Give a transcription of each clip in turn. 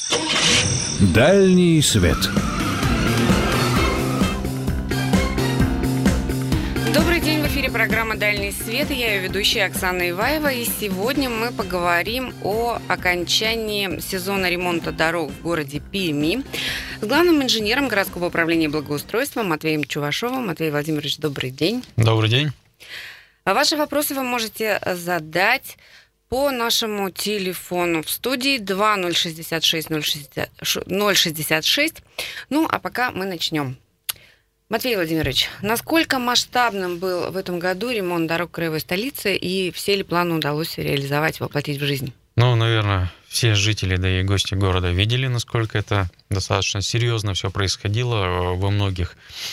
Дальний свет. Добрый день, в эфире программа «Дальний свет», и я ее ведущая Оксана Иваева, и сегодня мы поговорим о окончании сезона ремонта дорог в городе Перми с главным инженером городского управления благоустройства Матвеем Чувашовым. Матвей Владимирович, добрый день. Добрый день. Ваши вопросы вы можете задать по нашему телефону в студии 2066 066. Ну, а пока мы начнем. Матвей Владимирович, насколько масштабным был в этом году ремонт дорог краевой столицы, и все ли планы удалось реализовать, воплотить в жизнь? Ну, наверное, все жители, да и гости города видели, насколько это достаточно серьезно все происходило. Во многих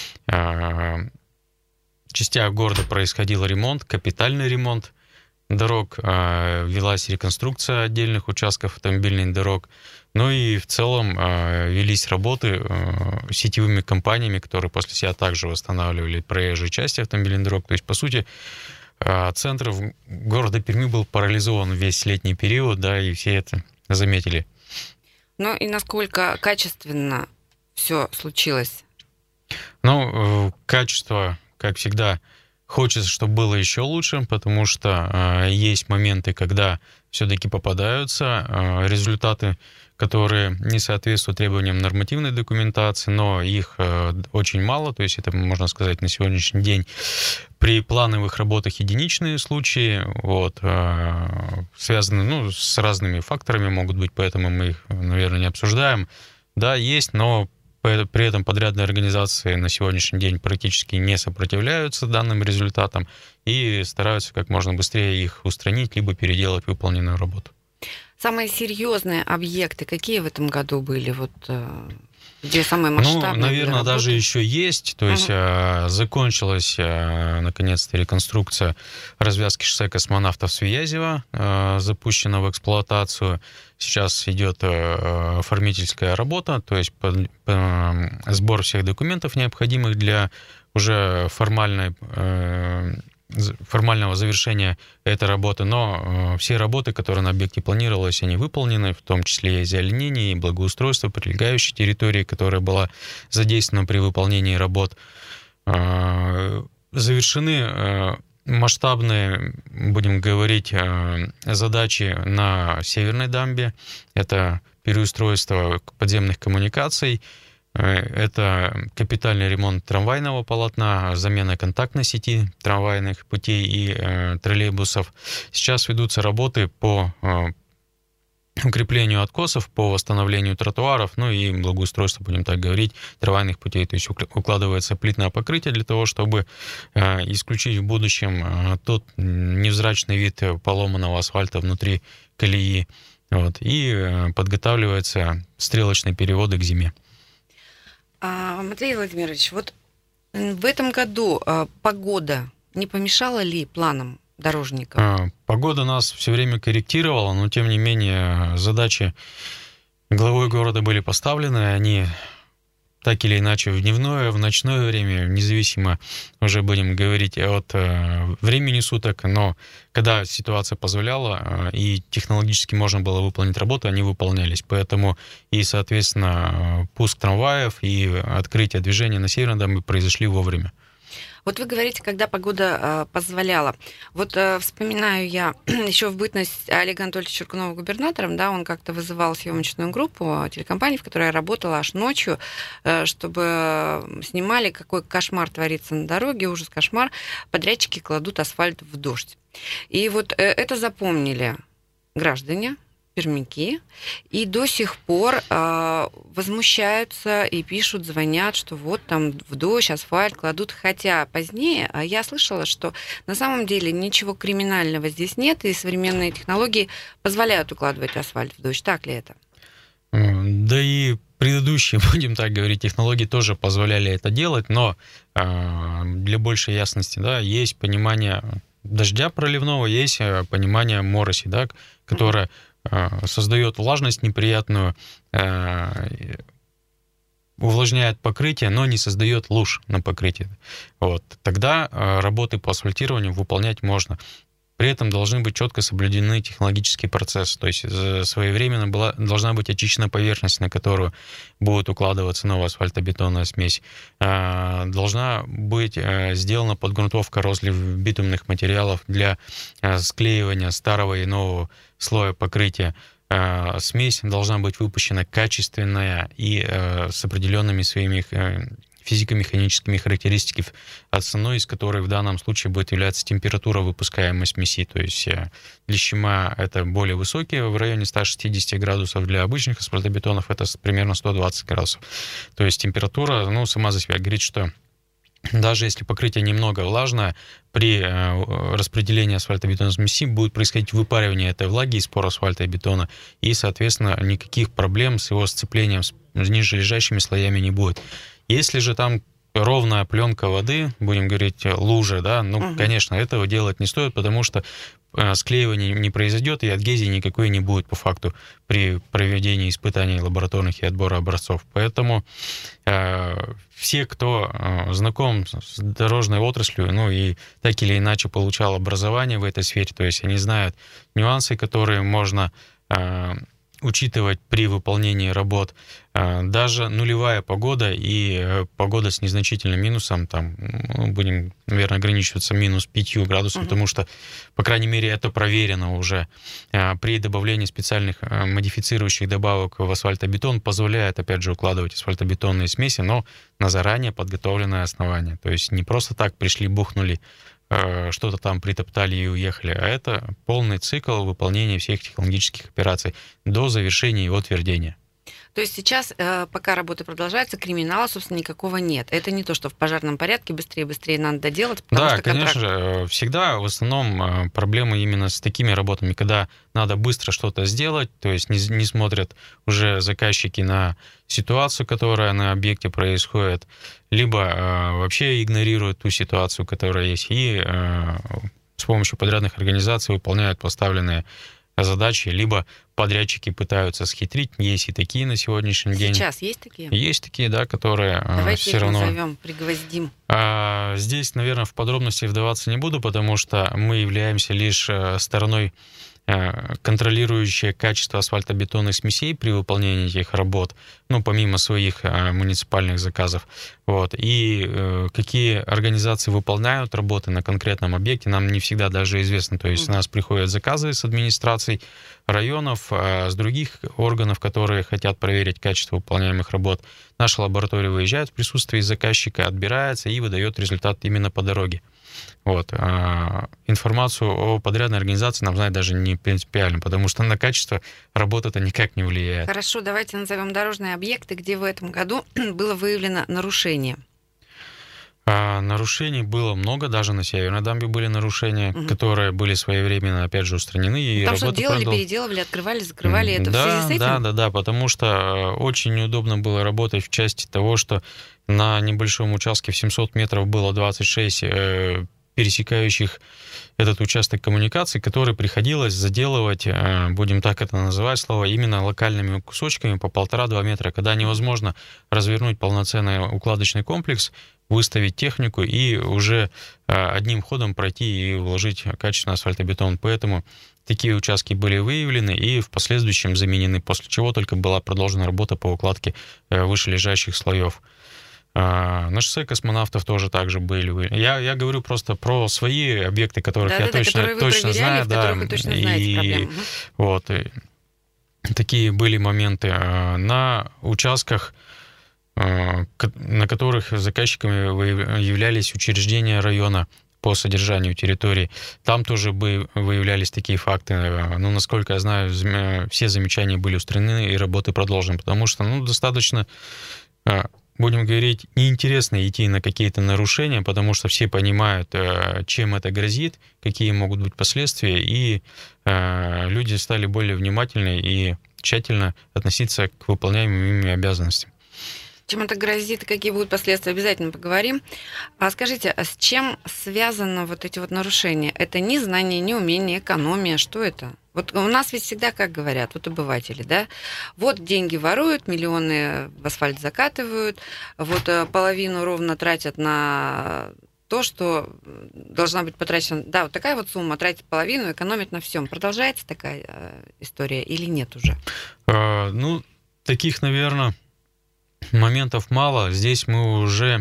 частях города происходил ремонт, капитальный ремонт дорог, велась реконструкция отдельных участков автомобильных дорог. Ну и в целом велись работы сетевыми компаниями, которые после себя также восстанавливали проезжие части автомобильных дорог. То есть, по сути, центр города Перми был парализован весь летний период, да, и все это заметили. Ну и насколько качественно все случилось? Ну, качество, как всегда, хочется, чтобы было еще лучше, потому что есть моменты, когда все-таки попадаются результаты, которые не соответствуют требованиям нормативной документации, но их очень мало, то есть это, можно сказать, на сегодняшний день при плановых работах единичные случаи, вот, связаны с разными факторами могут быть, поэтому мы их, наверное, не обсуждаем. Да, есть, но при этом подрядные организации на сегодняшний день практически не сопротивляются данным результатам и стараются как можно быстрее их устранить, либо переделать выполненную работу. Самые серьезные объекты какие в этом году были? Вот где самые масштабные? Ну, наверное, даже еще есть. То есть закончилась наконец-то реконструкция развязки шоссе космонавтов Свиязева, запущена в эксплуатацию. Сейчас идет оформительская работа, то есть сбор всех документов, необходимых для уже формального завершения этой работы, но все работы, которые на объекте планировались, они выполнены, в том числе и озеленение, и благоустройство прилегающей территории, которая была задействована при выполнении работ. Завершены масштабные, будем говорить, задачи на Северной дамбе. Это переустройство подземных коммуникаций, это капитальный ремонт трамвайного полотна, замена контактной сети трамвайных путей и троллейбусов. Сейчас ведутся работы по укреплению откосов, по восстановлению тротуаров, ну и благоустройство, будем так говорить, трамвайных путей. То есть укладывается плитное покрытие для того, чтобы исключить в будущем тот невзрачный вид поломанного асфальта внутри колеи. Вот, и подготавливаются стрелочные переводы к зиме. Матвей Владимирович, вот в этом году погода не помешала ли планам дорожников? Погода нас все время корректировала, но тем не менее задачи главой города были поставлены, они так или иначе в дневное, в ночное время, независимо уже будем говорить от времени суток, но когда ситуация позволяла и технологически можно было выполнить работу, они выполнялись. Поэтому и, соответственно, пуск трамваев и открытие движения на Северной дамбе произошли вовремя. Вот вы говорите, когда погода позволяла. Вот вспоминаю я еще в бытность Олега Анатольевича Чуркунова губернатором, да, он как-то вызывал съемочную группу телекомпании, в которой я работала аж ночью, чтобы снимали, какой кошмар творится на дороге, ужас, кошмар. Подрядчики кладут асфальт в дождь. И вот это запомнили граждане, пермяки, и до сих пор возмущаются и пишут, звонят, что вот там в дождь асфальт кладут. Хотя позднее я слышала, что на самом деле ничего криминального здесь нет, и современные технологии позволяют укладывать асфальт в дождь. Так ли это? Да и предыдущие, будем так говорить, технологии тоже позволяли это делать, но для большей ясности, да, есть понимание дождя проливного, есть понимание мороси, да, которое создает влажность неприятную, увлажняет покрытие, но не создает луж на покрытии. Вот. Тогда работы по асфальтированию выполнять можно. При этом должны быть четко соблюдены технологические процессы, то есть своевременно должна быть очищена поверхность, на которую будет укладываться новая асфальтобетонная смесь. Должна быть сделана подгрунтовка, розлив битумных материалов для склеивания старого и нового слоя покрытия. Смесь должна быть выпущена качественная и с определенными своими физико-механическими характеристиками, основной из которой в данном случае будет являться температура выпускаемой смеси. То есть для щема это более высокие, в районе 160 градусов, для обычных асфальтобетонов это примерно 120 градусов. То есть температура, сама за себя говорит, что даже если покрытие немного влажное, при распределении асфальтобетонной смеси будет происходить выпаривание этой влаги из пор асфальта и бетона, и, соответственно, никаких проблем с его сцеплением с нижележащими слоями не будет. Если же там ровная пленка воды, будем говорить, лужа, да, конечно, этого делать не стоит, потому что склеивание не произойдет, и адгезии никакой не будет по факту при проведении испытаний лабораторных и отбора образцов. Поэтому все, кто знаком с дорожной отраслью, и так или иначе получал образование в этой сфере, то есть они знают нюансы, которые можно учитывать при выполнении работ. Даже нулевая погода и погода с незначительным минусом, там, будем, наверное, ограничиваться минус 5 градусов, потому что, по крайней мере, это проверено уже. При добавлении специальных модифицирующих добавок в асфальтобетон позволяет, опять же, укладывать асфальтобетонные смеси, но на заранее подготовленное основание. То есть не просто так пришли, бухнули, что-то там притоптали и уехали, а это полный цикл выполнения всех технологических операций до завершения его твердения. То есть сейчас, пока работа продолжается, криминала, собственно, никакого нет. Это не то, что в пожарном порядке быстрее надо доделать, потому что контракт... конечно же, всегда в основном проблемы именно с такими работами, когда надо быстро что-то сделать, то есть не смотрят уже заказчики на ситуацию, которая на объекте происходит, либо вообще игнорируют ту ситуацию, которая есть, и с помощью подрядных организаций выполняют поставленные задачи, либо подрядчики пытаются схитрить. Есть и такие на сегодняшний день. Сейчас есть такие? Есть такие, да, которые Давайте все равно... назовем, пригвоздим. Здесь, наверное, в подробности вдаваться не буду, потому что мы являемся лишь стороной, контролирующая качество асфальтобетонных смесей при выполнении этих работ, помимо своих муниципальных заказов. И какие организации выполняют работы на конкретном объекте, нам не всегда даже известно. То есть у нас приходят заказы с администраций районов, с других органов, которые хотят проверить качество выполняемых работ. Наша лаборатория выезжает в присутствии заказчика, отбирается и выдает результат именно по дороге. Информацию о подрядной организации нам знать даже не принципиально, потому что на качество работы это никак не влияет. Хорошо, давайте назовем дорожные объекты, где в этом году было выявлено нарушение. Нарушений было много, даже на Северной дамбе были нарушения, которые были своевременно, опять же, устранены. И там что делали, переделывали, открывали, закрывали, это в связи с этим? Да, потому что очень неудобно было работать в части того, что на небольшом участке в 700 метров было 26 пересекающих этот участок коммуникаций, который приходилось заделывать, будем так это называть, именно локальными кусочками по 1,5-2 метра, когда невозможно развернуть полноценный укладочный комплекс, выставить технику и уже одним ходом пройти и вложить качественный асфальтобетон. Поэтому такие участки были выявлены и в последующем заменены, после чего только была продолжена работа по укладке вышележащих слоев. На шоссе космонавтов тоже также были. Я говорю просто про свои объекты, которых я точно знаю. И такие были моменты. На участках, на которых заказчиками являлись учреждения района по содержанию территории, там тоже выявлялись такие факты. Насколько я знаю, все замечания были устранены и работы продолжены, потому что достаточно... Будем говорить, неинтересно идти на какие-то нарушения, потому что все понимают, чем это грозит, какие могут быть последствия, и люди стали более внимательны и тщательно относиться к выполняемым ими обязанностям. Чем это грозит и какие будут последствия, обязательно поговорим. А скажите, а с чем связаны эти нарушения? Это не знание, не умение, экономия, что это? У нас ведь всегда, как говорят, обыватели, да, деньги воруют, миллионы в асфальт закатывают, половину ровно тратят на то, что должна быть потрачена, да, вот такая вот сумма, тратить половину, экономить на всем. Продолжается такая история или нет уже? Ну, таких, наверное, моментов мало. Здесь мы уже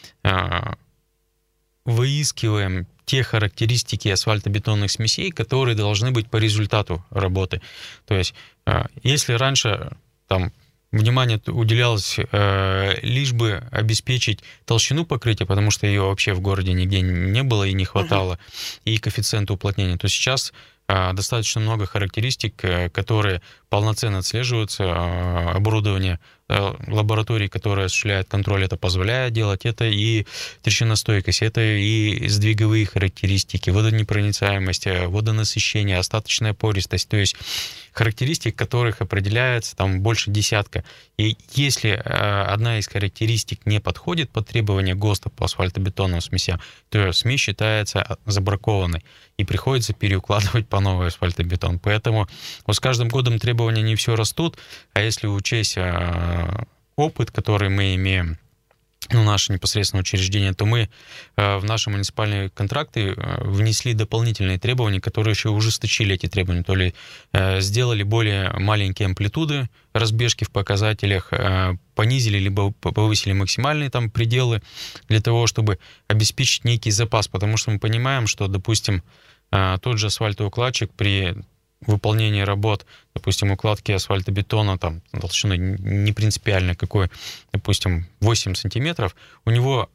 выискиваем те характеристики асфальтобетонных смесей, которые должны быть по результату работы. То есть, если раньше там внимание уделялось лишь бы обеспечить толщину покрытия, потому что ее вообще в городе нигде не было и не хватало, и коэффициента уплотнения, то сейчас достаточно много характеристик, которые полноценно отслеживаются. Оборудование лаборатории, которое осуществляет контроль, это позволяет делать. Это и трещиностойкость, это и сдвиговые характеристики, водонепроницаемость, водонасыщение, остаточная пористость. То есть характеристик, которых определяется там больше десятка. И если одна из характеристик не подходит под требования ГОСТа по асфальтобетонным смесям, то смесь считается забракованной и приходится переукладывать по новой асфальтобетон. Поэтому вот с каждым годом требования не все растут, а если учесть опыт, который мы имеем, наше непосредственное учреждение, то мы в наши муниципальные контракты внесли дополнительные требования, которые еще ужесточили эти требования, то ли сделали более маленькие амплитуды разбежки в показателях, понизили либо повысили максимальные там пределы для того, чтобы обеспечить некий запас, потому что мы понимаем, что, допустим, тот же асфальтоукладчик при выполнении работ, допустим, укладки асфальтобетона там толщиной не принципиально какой, допустим, 8 сантиметров, у него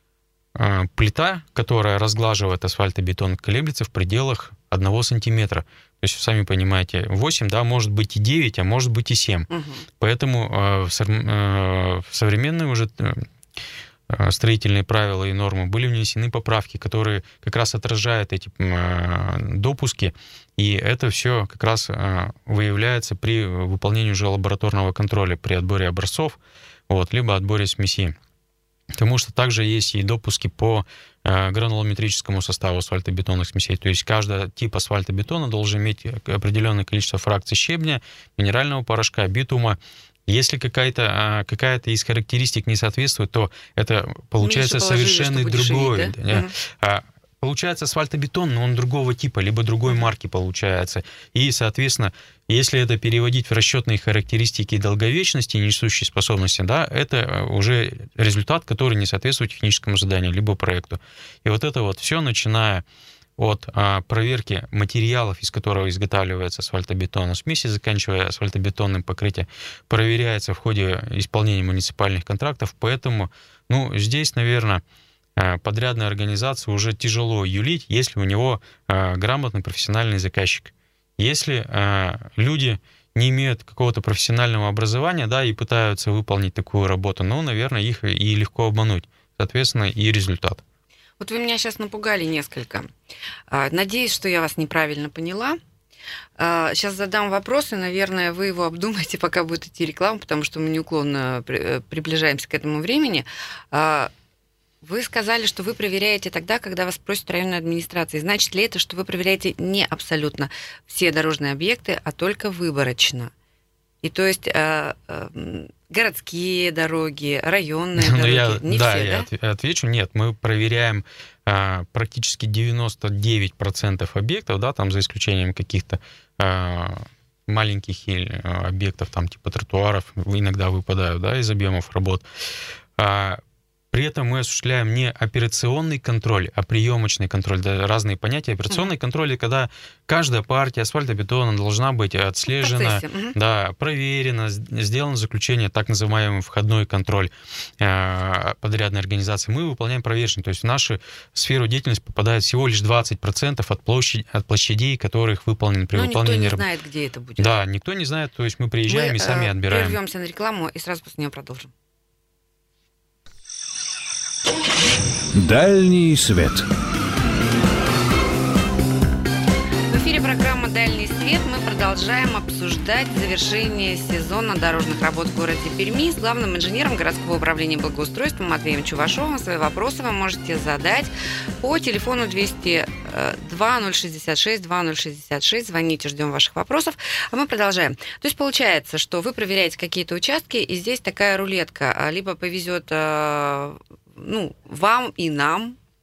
плита, которая разглаживает асфальтобетон, колеблется в пределах 1 сантиметра. То есть, сами понимаете, 8, да, может быть и 9, а может быть и 7. Поэтому в современные уже строительные правила и нормы были внесены поправки, которые как раз отражают эти допуски, и это все как раз выявляется при выполнении уже лабораторного контроля, при отборе образцов, либо отборе смеси. Потому что также есть и допуски по гранулометрическому составу асфальтобетонных смесей. То есть каждый тип асфальтобетона должен иметь определенное количество фракций щебня, минерального порошка, битума. Если какая-то из характеристик не соответствует, то это получается совершенно другой. Да? Получается асфальтобетон, но он другого типа, либо другой марки получается. И, соответственно, если это переводить в расчетные характеристики долговечности и несущей способности, да, это уже результат, который не соответствует техническому заданию, либо проекту. И вот это вот все, начиная от проверки материалов, из которого изготавливается асфальтобетонная смесь, заканчивая асфальтобетонным покрытием, проверяется в ходе исполнения муниципальных контрактов. Поэтому, здесь, наверное, подрядной организации уже тяжело юлить, если у него грамотный профессиональный заказчик. Если люди не имеют какого-то профессионального образования, да, и пытаются выполнить такую работу, наверное, их и легко обмануть. Соответственно, и результат. Вот вы меня сейчас напугали несколько. Надеюсь, что я вас неправильно поняла. Сейчас задам вопрос, и, наверное, вы его обдумаете, пока будет идти реклама, потому что мы неуклонно приближаемся к этому времени. Вы сказали, что вы проверяете тогда, когда вас просят районная администрация. Значит ли это, что вы проверяете не абсолютно все дорожные объекты, а только выборочно? И то есть городские дороги, районные дороги, не все, да? Я отвечу, нет, мы проверяем практически 99% объектов, да, там за исключением каких-то маленьких объектов, там типа тротуаров, иногда выпадают, да, из объемов работ. При этом мы осуществляем не операционный контроль, а приемочный контроль. Да, разные понятия. Операционный контроль, когда каждая партия асфальтобетона должна быть отслежена, да, проверена, сделано заключение, так называемый входной контроль подрядной организации. Мы выполняем проверочный. То есть в нашу сферу деятельности попадает всего лишь 20% от площадей, которых выполнены при выполнении. Никто не знает, где это будет. Да, никто не знает. То есть мы приезжаем и сами отбираем. Прервемся на рекламу и сразу после нее продолжим. Дальний свет. В эфире программа «Дальний свет». Мы продолжаем обсуждать завершение сезона дорожных работ в городе Перми с главным инженером городского управления благоустройства Матвеем Чувашовым. Свои вопросы вы можете задать по телефону 202-066-2066. Звоните, ждем ваших вопросов. А мы продолжаем. То есть получается, что вы проверяете какие-то участки, и здесь такая рулетка. Либо повезет вам и нам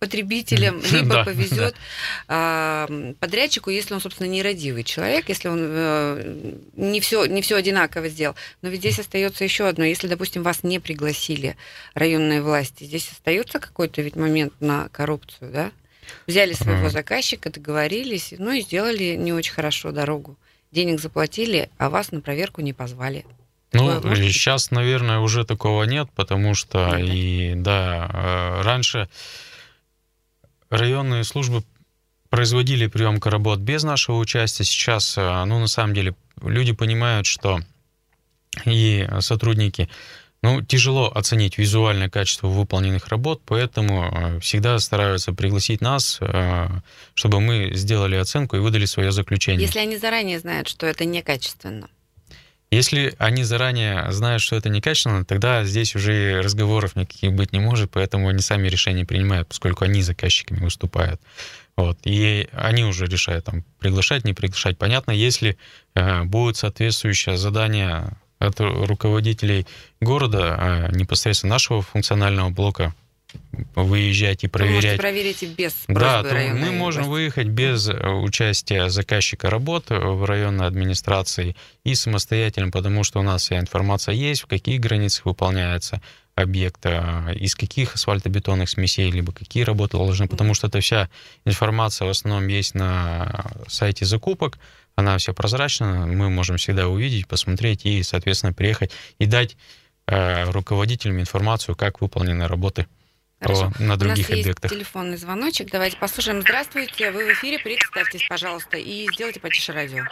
потребителям, либо повезет подрядчику, если он, собственно, нерадивый человек, если он не все одинаково сделал. Но ведь здесь остается еще одно. Если, допустим, вас не пригласили районные власти, здесь остается какой-то ведь момент на коррупцию, да? Взяли своего заказчика, договорились, и сделали не очень хорошо дорогу. Денег заплатили, а вас на проверку не позвали. Сейчас, наверное, уже такого нет, потому что раньше районные службы производили приемку работ без нашего участия. Сейчас, на самом деле, люди понимают, что и сотрудники, тяжело оценить визуальное качество выполненных работ, поэтому всегда стараются пригласить нас, чтобы мы сделали оценку и выдали свое заключение. Если они заранее знают, что это некачественно. Если они заранее знают, что это некачественно, тогда здесь уже разговоров никаких быть не может, поэтому они сами решения принимают, поскольку они заказчиками выступают. И они уже решают, приглашать, не приглашать. Понятно, если будет соответствующее задание от руководителей города, непосредственно нашего функционального блока, выезжать и проверять. Вы можете проверить и без просьбы районной мы можем выехать без участия заказчика работ в районной администрации и самостоятельно, потому что у нас вся информация есть, в каких границах выполняется объект, из каких асфальтобетонных смесей, либо какие работы должны, потому что эта вся информация в основном есть на сайте закупок, она вся прозрачна, мы можем всегда увидеть, посмотреть и, соответственно, приехать и дать руководителям информацию, как выполнены работы. На других объектах. У нас есть телефонный звоночек. Давайте послушаем. Здравствуйте, вы в эфире. Представьтесь, пожалуйста, и сделайте потише радио.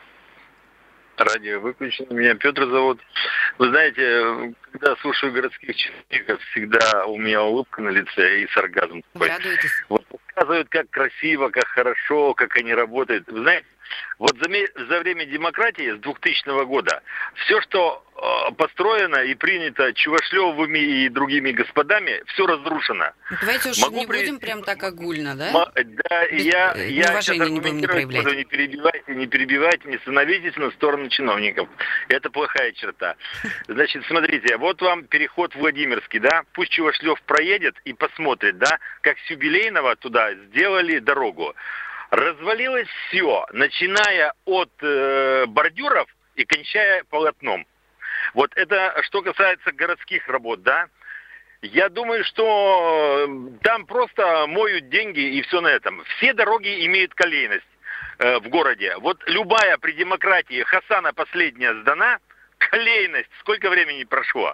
Радио выключено. Меня Петр зовут. Вы знаете, когда слушаю городских чиновников, всегда у меня улыбка на лице и сарказм. Вы радуетесь? Рассказывают, как красиво, как хорошо, как они работают. Вы знаете, за время демократии с 2000 года все, что построено и принято Чувашлевыми и другими господами, все разрушено. Давайте уж будем прям так огульно, да? Да, я сейчас аргументирую, не перебивайте, не становитесь на сторону чиновников. Это плохая черта. Значит, смотрите, вот вам переход в Владимирский, да? Пусть Чувашлев проедет и посмотрит, да, как с Юбилейного туда сделали дорогу. Развалилось все, начиная от бордюров и кончая полотном. Вот это что касается городских работ, да. Я думаю, что там просто моют деньги и все на этом. Все дороги имеют колейность в городе. Вот любая при демократии Хасана последняя сдана, колейность, сколько времени прошло.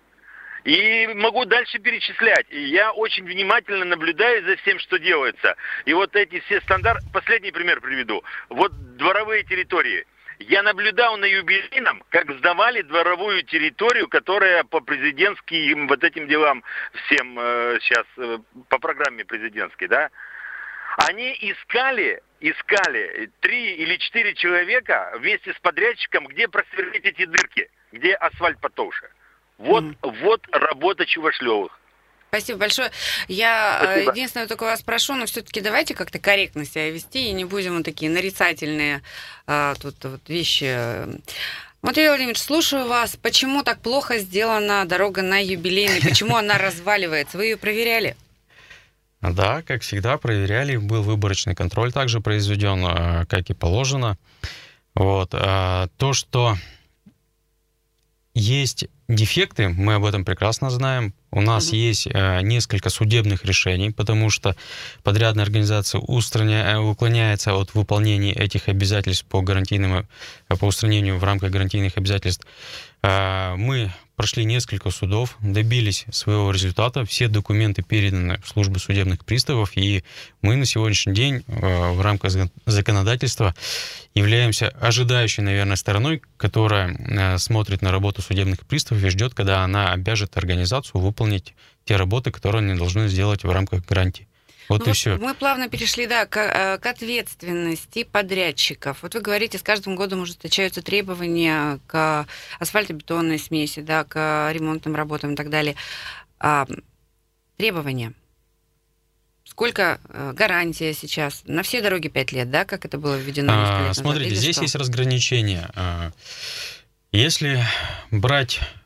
И могу дальше перечислять. И я очень внимательно наблюдаю за всем, что делается. И вот эти все стандарты... Последний пример приведу. Вот дворовые территории. Я наблюдал на Юбилейном, как сдавали дворовую территорию, которая по президентским вот этим делам всем сейчас, по программе президентской, да. Они искали 3 или 4 человека вместе с подрядчиком, где просверлить эти дырки, где асфальт потолще. Вот работа Чувашлевых. Спасибо большое. Я единственное только вас прошу, но все-таки давайте как-то корректно себя вести и не будем вот такие нарицательные вещи. Матвей Владимирович, слушаю вас. Почему так плохо сделана дорога на Юбилейный? Почему она разваливается? Вы ее проверяли? Да, как всегда, проверяли. Был выборочный контроль также произведен, как и положено. То, что есть дефекты, мы об этом прекрасно знаем. У нас есть несколько судебных решений, потому что подрядная организация уклоняется от выполнения этих обязательств по устранению в рамках гарантийных обязательств. Мы прошли несколько судов, добились своего результата, все документы переданы в службу судебных приставов, и мы на сегодняшний день в рамках законодательства являемся ожидающей, наверное, стороной, которая смотрит на работу судебных приставов и ждет, когда она обяжет организацию выполнить те работы, которые они должны сделать в рамках гарантии. Все. Мы плавно перешли, к ответственности подрядчиков. Вот вы говорите, с каждым годом ужесточаются требования к асфальтобетонной смеси, к ремонтным работам и так далее. Требования. Сколько гарантия сейчас? На все дороги 5 лет, как это было введено несколько лет назад? Смотрите, здесь есть разграничение. Если брать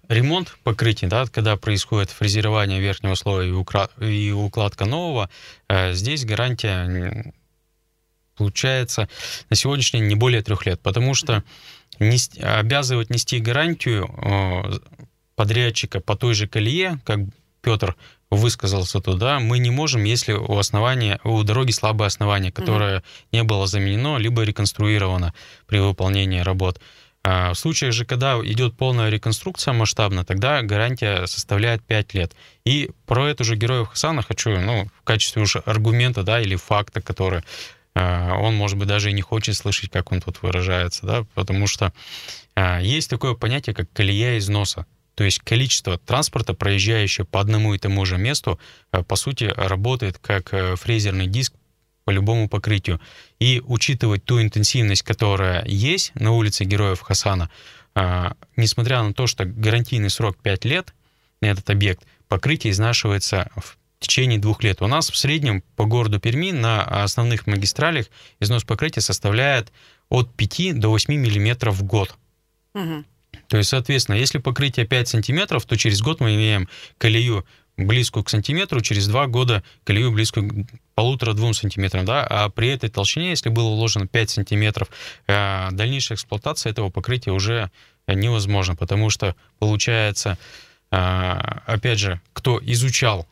ремонт покрытий, да, когда происходит фрезерование верхнего слоя и укладка нового, здесь гарантия получается на сегодняшний день не более 3 лет, потому что обязывать нести гарантию подрядчика по той же колее, как Петр высказался туда, мы не можем, если у дороги слабое основание, которое не было заменено, либо реконструировано при выполнении работ. В случае же, когда идет полная реконструкция масштабная, тогда гарантия составляет 5 лет. И про эту же Героев Хасана хочу, в качестве уже аргумента, да, или факта, который он, может быть, даже и не хочет слышать, как он тут выражается, да, потому что есть такое понятие, как колея износа. То есть количество транспорта, проезжающего по одному и тому же месту, по сути, работает как фрезерный диск по любому покрытию. И учитывать ту интенсивность, которая есть на улице Героев Хасана, несмотря на то, что гарантийный срок 5 лет на этот объект, покрытие изнашивается в течение 2 лет. У нас в среднем по городу Перми на основных магистралях износ покрытия составляет от 5 до 8 миллиметров в год. Угу. То есть, соответственно, если покрытие 5 сантиметров, то через год мы имеем колею близкую к сантиметру, через 2 года колею близкую к 1,5-2 сантиметрам. Да? А при этой толщине, если было уложено 5 сантиметров, дальнейшая эксплуатация этого покрытия уже невозможна, потому что, получается, опять же, кто изучал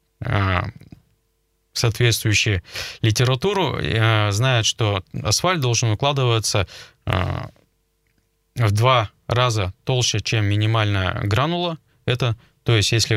соответствующую литературу, знает, что асфальт должен укладываться в 2 раза толще, чем минимальная гранула. То есть, если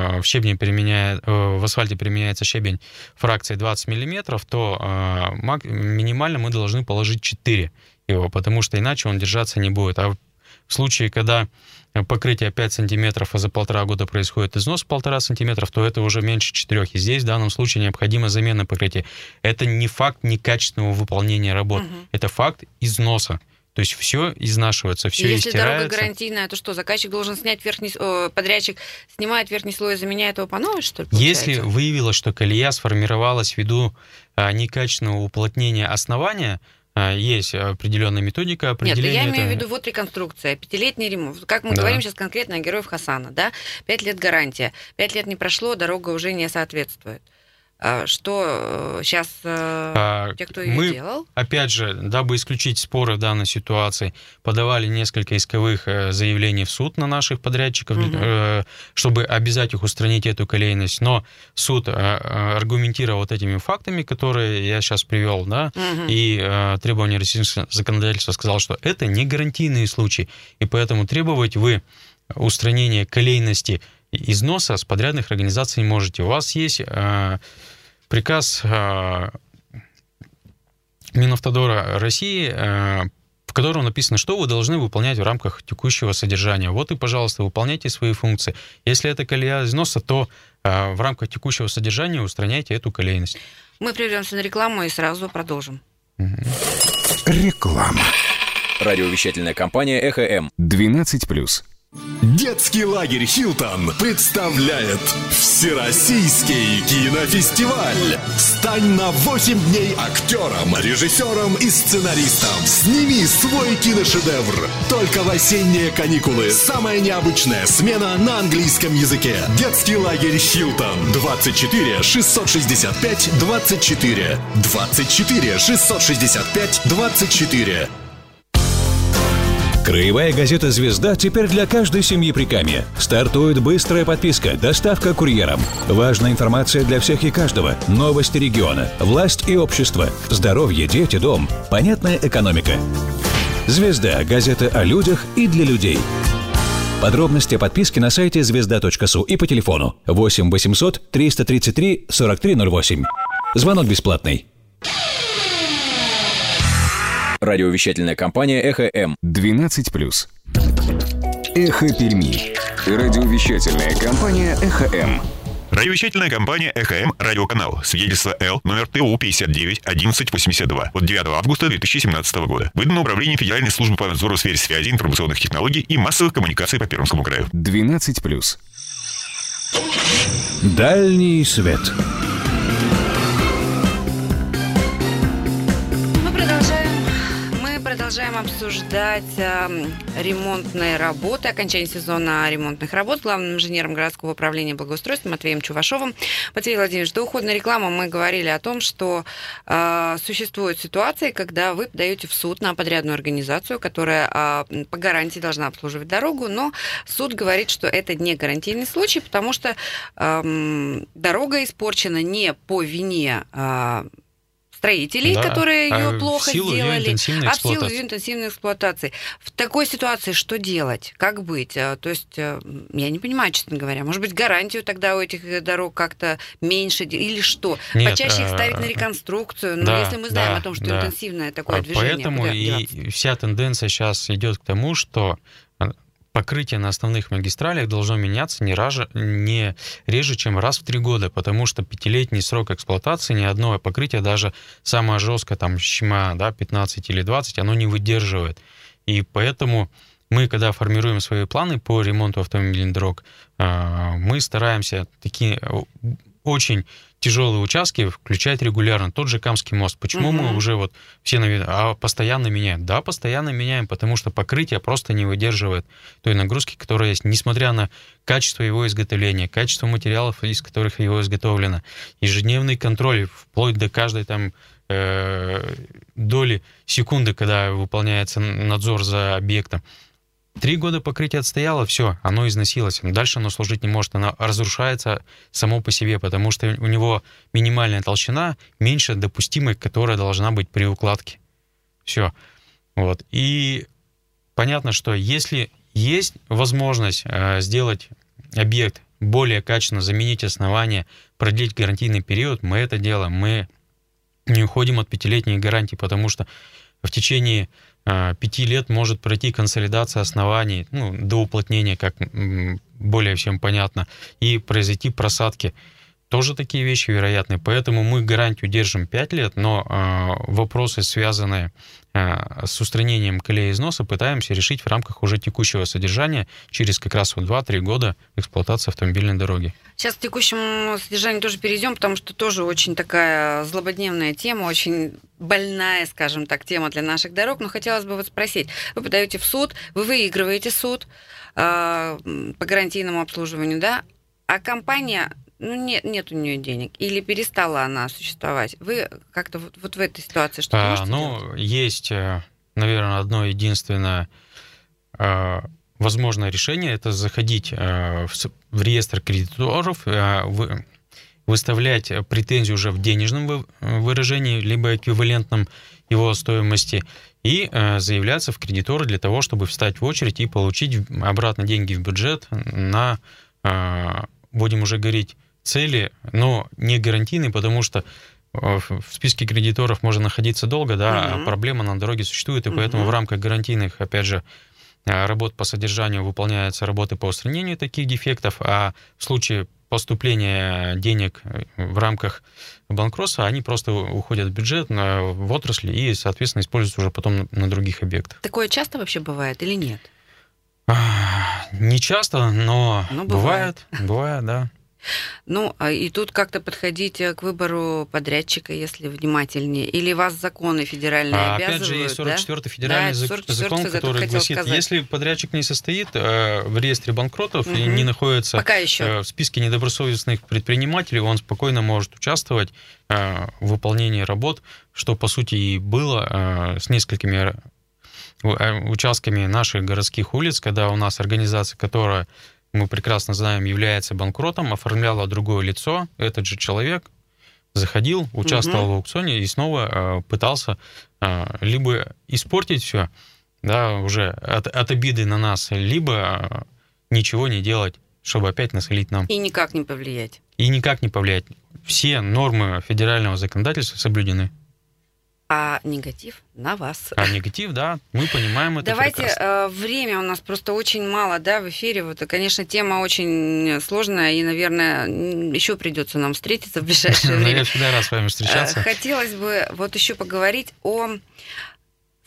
в асфальте применяется щебень фракции 20 мм, то минимально мы должны положить 4 его, потому что иначе он держаться не будет. А в случае, когда покрытие 5 сантиметров, а за 1,5 года происходит износ 1,5 сантиметров, то это уже меньше 4. И здесь в данном случае необходима замена покрытия. Это не факт некачественного выполнения работ, это факт износа. То есть все изнашивается, все истирается. Если дорога гарантийная, то что, заказчик должен снять подрядчик снимает верхний слой и заменяет его по новой, что ли, получается? Если выявилось, что колея сформировалась ввиду некачественного уплотнения основания, есть определенная методика определения. Нет, я имею в виду вот реконструкция, 5-летний ремонт. Как мы говорим сейчас конкретно о Героев Хасана, да? 5 лет гарантия. 5 лет не прошло, дорога уже не соответствует. Что сейчас те, кто ее делал? Опять же, дабы исключить споры в данной ситуации, подавали несколько исковых заявлений в суд на наших подрядчиков, чтобы обязать их устранить эту колейность. Но суд аргументировал вот этими фактами, которые я сейчас привел, да, и требования российского законодательства сказал, что это не гарантийные случаи, и поэтому требовать вы устранения колейности износа с подрядных организаций не можете. У вас есть приказ Минавтодора России, в котором написано, что вы должны выполнять в рамках текущего содержания. Вот и, пожалуйста, выполняйте свои функции. Если это колея износа, то в рамках текущего содержания устраняйте эту колейность. Мы прервемся на рекламу и сразу продолжим. Реклама. Радиовещательная компания «Эхо-М». 12+. Детский лагерь «Хилтон» представляет Всероссийский кинофестиваль. Стань на 8 дней актером, режиссером и сценаристом. Сними свой киношедевр. Только в осенние каникулы. Самая необычная смена на английском языке. Детский лагерь «Хилтон». 24 665 24. 24 665 24. Краевая газета «Звезда» теперь для каждой семьи Прикамья. Стартует быстрая подписка, доставка курьером. Важная информация для всех и каждого. Новости региона, власть и общество, здоровье, дети, дом, понятная экономика. «Звезда» – газета о людях и для людей. Подробности о подписке на сайте звезда.су и по телефону 8 800 333 4308. Звонок бесплатный. Радиовещательная компания «Эхо-М». 12+. Эхо Перми. Радиовещательная компания «Эхо-М». Радиовещательная компания «Эхо-М» радиоканал. Свидетельство Л. номер ТУ 59 1182 от 9 августа 2017 года. Выдано Управлением Федеральной службы по надзору в сфере связи, информационных технологий и массовых коммуникаций по Пермскому краю. 12+. Дальний свет. продолжаем обсуждать ремонтные работы, окончание сезона ремонтных работ с главным инженером городского управления благоустройства Матвеем Чувашовым. Матвей Владимирович, до уходной рекламы мы говорили о том, что существуют ситуации, когда вы подаете в суд на подрядную организацию, которая по гарантии должна обслуживать дорогу, но суд говорит, что это не гарантийный случай, потому что дорога испорчена не по вине строителей, которые ее плохо сделали, а в силу ее интенсивной эксплуатации. В такой ситуации что делать? Как быть? То есть, я не понимаю, честно говоря. Может быть, гарантию тогда у этих дорог как-то меньше или что? Нет, почаще их ставить на реконструкцию. Но если мы знаем о том, что интенсивное такое движение... Поэтому и вся тенденция сейчас идет к тому, что покрытие на основных магистралях должно меняться не реже, чем раз в 3 года, потому что 5-летний срок эксплуатации ни одно покрытие, даже самое жесткое, там, щема, 15 или 20, оно не выдерживает. И поэтому мы, когда формируем свои планы по ремонту автомобильных дорог, мы стараемся такие очень тяжелые участки включать регулярно. Тот же Камский мост. Почему мы уже все постоянно меняем? Да, постоянно меняем, потому что покрытие просто не выдерживает той нагрузки, которая есть, несмотря на качество его изготовления, качество материалов, из которых его изготовлено, ежедневный контроль, вплоть до каждой доли секунды, когда выполняется надзор за объектом. 3 года покрытие отстояло, все, оно износилось. Дальше оно служить не может, оно разрушается само по себе, потому что у него минимальная толщина меньше допустимой, которая должна быть при укладке. Все. И понятно, что если есть возможность сделать объект более качественно, заменить основание, продлить гарантийный период, мы это делаем. Мы не уходим от 5-летней гарантии, потому что в течение 5 лет может пройти консолидация оснований, до уплотнения, как более всем понятно, и произойти просадки. Тоже такие вещи вероятны. Поэтому мы гарантию держим 5 лет, но вопросы, связанные с устранением колеи износа, пытаемся решить в рамках уже текущего содержания через как раз 2-3 года эксплуатации автомобильной дороги. Сейчас к текущему содержанию тоже перейдем, потому что тоже очень такая злободневная тема, очень больная, скажем так, тема для наших дорог. Но хотелось бы спросить, вы подаете в суд, вы выигрываете суд по гарантийному обслуживанию, да? А компания... нет у нее денег, или перестала она существовать. Вы как-то в этой ситуации что-то можете делать? Есть, наверное, одно единственное возможное решение, это заходить в реестр кредиторов, выставлять претензию уже в денежном выражении, либо эквивалентном его стоимости, и заявляться в кредиторы для того, чтобы встать в очередь и получить обратно деньги в бюджет на, будем уже говорить, цели, но не гарантийные, потому что в списке кредиторов можно находиться долго, а проблема на дороге существует, и поэтому в рамках гарантийных, опять же, работ по содержанию выполняются работы по устранению таких дефектов, а в случае поступления денег в рамках банкротства они просто уходят в бюджет, в отрасли и, соответственно, используются уже потом на других объектах. Такое часто вообще бывает или нет? Не часто, но бывает, да. И тут как-то подходить к выбору подрядчика, если внимательнее, или вас законы федеральные обязывают? Опять же, есть 44-й федеральный закон, который гласит, если подрядчик не состоит в реестре банкротов и не находится в списке недобросовестных предпринимателей, он спокойно может участвовать в выполнении работ, что, по сути, и было с несколькими участками наших городских улиц, когда у нас организация, которая, мы прекрасно знаем, является банкротом, оформляла другое лицо, этот же человек заходил, участвовал в аукционе и снова пытался либо испортить все, уже от обиды на нас, либо ничего не делать, чтобы опять насолить нам. И никак не повлиять. Все нормы федерального законодательства соблюдены. А негатив на вас. Да, мы понимаем это. Давайте, время у нас просто очень мало, в эфире. Конечно, тема очень сложная, и, наверное, еще придется нам встретиться в ближайшее время. Я всегда рад с вами встречаться. Хотелось бы еще поговорить о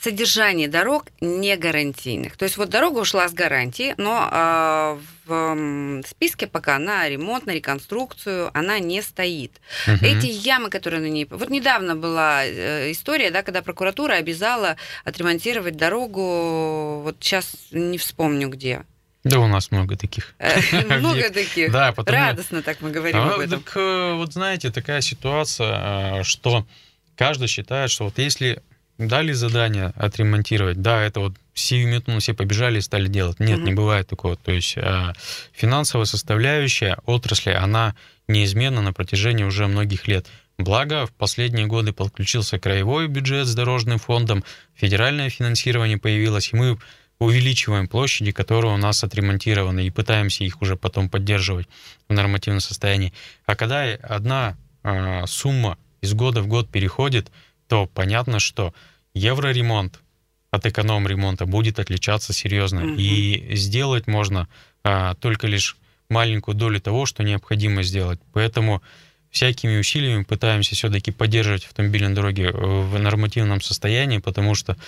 содержание дорог не гарантийных. То есть вот дорога ушла с гарантии, но в списке пока на ремонт, на реконструкцию она не стоит. Эти ямы, которые на ней... Вот недавно была история, да, когда прокуратура обязала отремонтировать дорогу, вот сейчас не вспомню где. Да, у нас много таких. Много таких. Да, радостно так мы говорим об этом. Так, вот знаете, такая ситуация, что каждый считает, что вот если дали задание отремонтировать, да, это вот сиюминутно все побежали и стали делать. Нет, не бывает такого. То есть финансовая составляющая отрасли, она неизменна на протяжении уже многих лет. Благо, в последние годы подключился краевой бюджет с дорожным фондом, федеральное финансирование появилось, и мы увеличиваем площади, которые у нас отремонтированы, и пытаемся их уже потом поддерживать в нормативном состоянии. А когда одна сумма из года в год переходит, то понятно, что евроремонт от эконом-ремонта будет отличаться серьезно. И сделать можно только лишь маленькую долю того, что необходимо сделать. Поэтому всякими усилиями пытаемся все-таки поддерживать автомобильные дороги в нормативном состоянии, потому что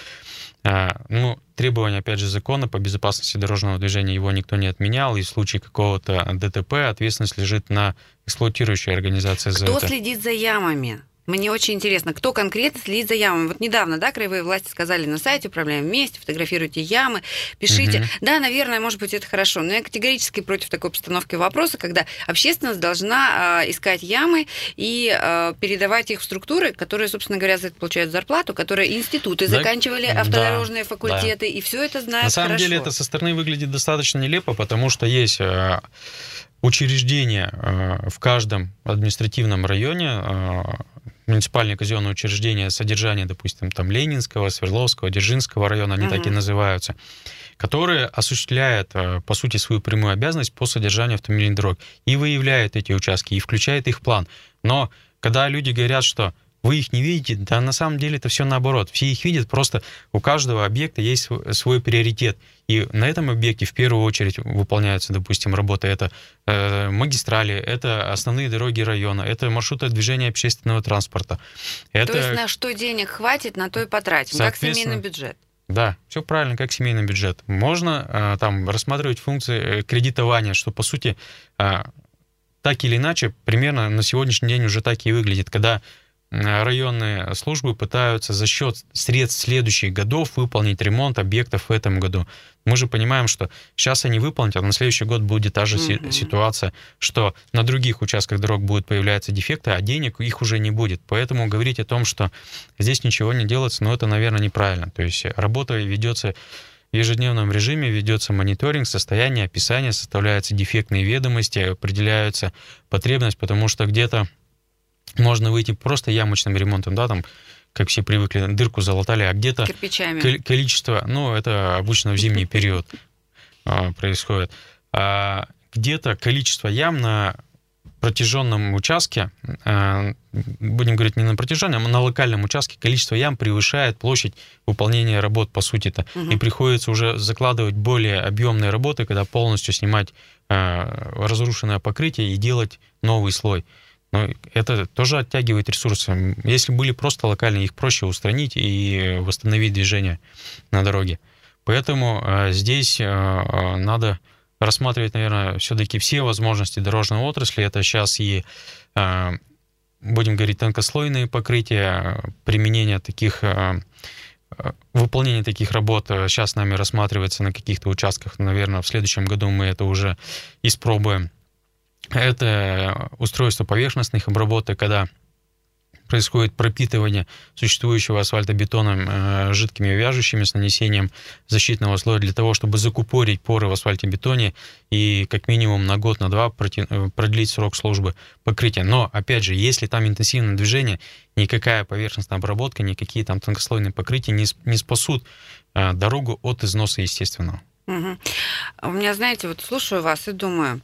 требования, опять же, закона по безопасности дорожного движения, его никто не отменял, и в случае какого-то ДТП ответственность лежит на эксплуатирующей организации за это. Кто следит за ямами? Мне очень интересно, кто конкретно следит за ямами. Вот недавно, да, краевые власти сказали на сайте «Управляем вместе», фотографируйте ямы, пишите. Да, наверное, может быть, это хорошо, но я категорически против такой постановки вопроса, когда общественность должна искать ямы и передавать их в структуры, которые, собственно говоря, за это получают зарплату, которые институты заканчивали, автодорожные факультеты, и все это знают На самом деле это со стороны выглядит достаточно нелепо, потому что есть учреждения в каждом административном районе, муниципальные казенные учреждения содержания, допустим, там Ленинского, Свердловского, Дзержинского района, они так и называются, которые осуществляют, по сути, свою прямую обязанность по содержанию автомобильных дорог и выявляют эти участки, и включают их в план. Но когда люди говорят, что вы их не видите, да на самом деле это все наоборот. Все их видят, просто у каждого объекта есть свой приоритет. И на этом объекте в первую очередь выполняются, допустим, работы. Это магистрали, это основные дороги района, это маршруты движения общественного транспорта. То есть на что денег хватит, на то и потратим, как семейный бюджет. Да, все правильно, как семейный бюджет. Можно там рассматривать функции кредитования, что, по сути, так или иначе, примерно на сегодняшний день уже так и выглядит, когда районные службы пытаются за счет средств следующих годов выполнить ремонт объектов в этом году. Мы же понимаем, что сейчас они выполнят, а на следующий год будет та же ситуация, что на других участках дорог будут появляться дефекты, а денег их уже не будет. Поэтому говорить о том, что здесь ничего не делается, это, наверное, неправильно. То есть работа ведется в ежедневном режиме, ведется мониторинг состояния, описание, составляются дефектные ведомости, определяются потребность, потому что где-то можно выйти просто ямочным ремонтом, да, там, как все привыкли, дырку залатали, а где-то количество, это обычно в зимний период происходит, а где-то количество ям на протяженном участке, будем говорить не на протяжении, а на локальном участке, количество ям превышает площадь выполнения работ, по сути-то, и приходится уже закладывать более объемные работы, когда полностью снимать разрушенное покрытие и делать новый слой. Но это тоже оттягивает ресурсы. Если были просто локальные, их проще устранить и восстановить движение на дороге. Поэтому здесь надо рассматривать, наверное, все-таки все возможности дорожной отрасли. Это сейчас и, будем говорить, тонкослойные покрытия, применение таких, выполнение таких работ сейчас нами рассматривается на каких-то участках. Наверное, в следующем году мы это уже испробуем. Это устройство поверхностных обработок, когда происходит пропитывание существующего асфальтобетоном жидкими вяжущими с нанесением защитного слоя для того, чтобы закупорить поры в асфальтобетоне и как минимум на год, на два продлить срок службы покрытия. Но, опять же, если там интенсивное движение, никакая поверхностная обработка, никакие там тонкослойные покрытия не спасут дорогу от износа естественного. У меня, знаете, вот слушаю вас и думаю...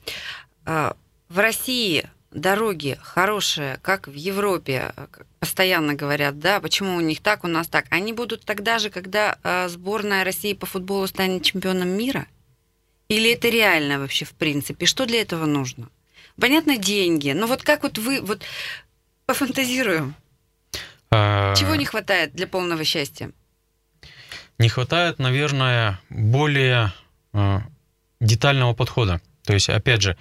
В России дороги хорошие, как в Европе, постоянно говорят, да, почему у них так, у нас так. Они будут тогда же, когда сборная России по футболу станет чемпионом мира? Или это реально вообще в принципе? Что для этого нужно? Понятно, деньги. Но вот как вот вы, вот пофантазируем. Чего не хватает для полного счастья? Не хватает, наверное, более детального подхода. То есть, опять же,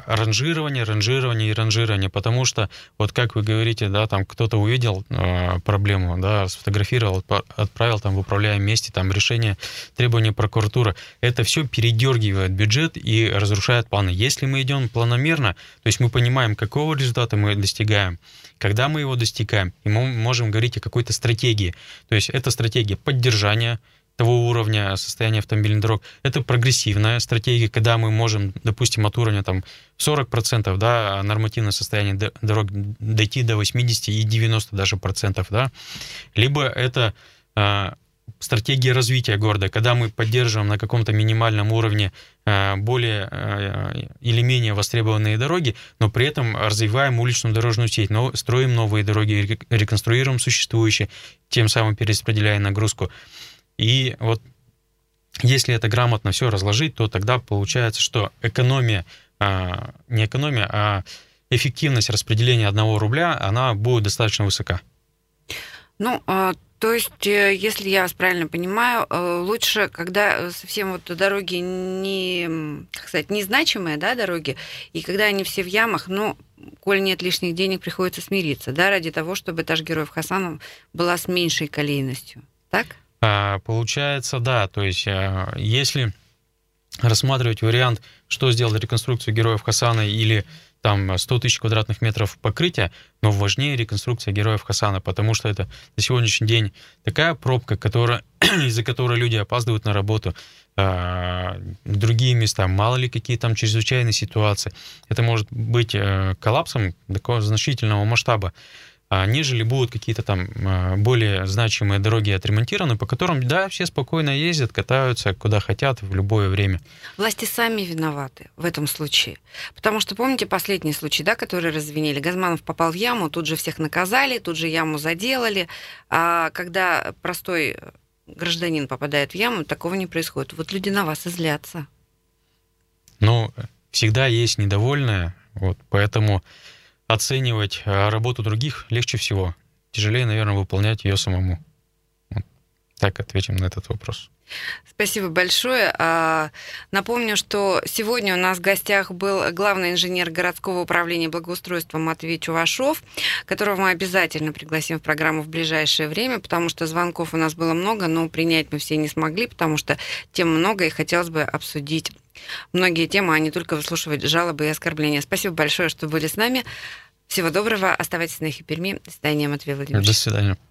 ранжирование, потому что, вот как вы говорите, да, там кто-то увидел проблему, да, сфотографировал, отправил там в управляемом месте, там решение, требования прокуратуры. Это все передергивает бюджет и разрушает планы. Если мы идем планомерно, то есть мы понимаем, какого результата мы достигаем, когда мы его достигаем, и мы можем говорить о какой-то стратегии. То есть это стратегия поддержания того уровня состояния автомобильных дорог. Это прогрессивная стратегия, когда мы можем, допустим, от уровня там 40%, да, нормативное состояние дорог дойти до 80 и 90 даже процентов, да. Либо это стратегия развития города, когда мы поддерживаем на каком-то минимальном уровне более или менее востребованные дороги, но при этом развиваем уличную дорожную сеть, но строим новые дороги, реконструируем существующие, тем самым перераспределяя нагрузку. И вот если это грамотно все разложить, то тогда получается, что экономия, не экономия, а эффективность распределения 1 рубля, она будет достаточно высока. Ну, то есть, если я вас правильно понимаю, лучше, когда совсем вот дороги не, как сказать, незначимые, да, дороги, и когда они все в ямах, ну, коль нет лишних денег, приходится смириться, да, ради того, чтобы та же Героев Хасанова была с меньшей колейностью, так? Получается, да, то есть если рассматривать вариант, что сделать реконструкцию Героев Хасана или там 100 тысяч квадратных метров покрытия, но важнее реконструкция Героев Хасана, потому что это на сегодняшний день такая пробка, из-за которой люди опаздывают на работу, другие места, мало ли какие там чрезвычайные ситуации. Это может быть коллапсом такого значительного масштаба, нежели будут какие-то там более значимые дороги отремонтированы, по которым, да, все спокойно ездят, катаются куда хотят в любое время. Власти сами виноваты в этом случае. Потому что, помните, последний случай, да, который развинили? Газманов попал в яму, тут же всех наказали, тут же яму заделали. А когда простой гражданин попадает в яму, такого не происходит. Вот люди на вас и злятся. Ну, всегда есть недовольные, вот, поэтому оценивать работу других легче всего. Тяжелее, наверное, выполнять ее самому. Вот. Так ответим на этот вопрос. Спасибо большое. Напомню, что сегодня у нас в гостях был главный инженер городского управления благоустройства Матвей Чувашов, которого мы обязательно пригласим в программу в ближайшее время, потому что звонков у нас было много, но принять мы все не смогли, потому что тем много, и хотелось бы обсудить многие темы, а не только выслушивать жалобы и оскорбления. Спасибо большое, что были с нами. Всего доброго. Оставайтесь на Эхе Перми. До свидания, Матвей Владимирович. До свидания.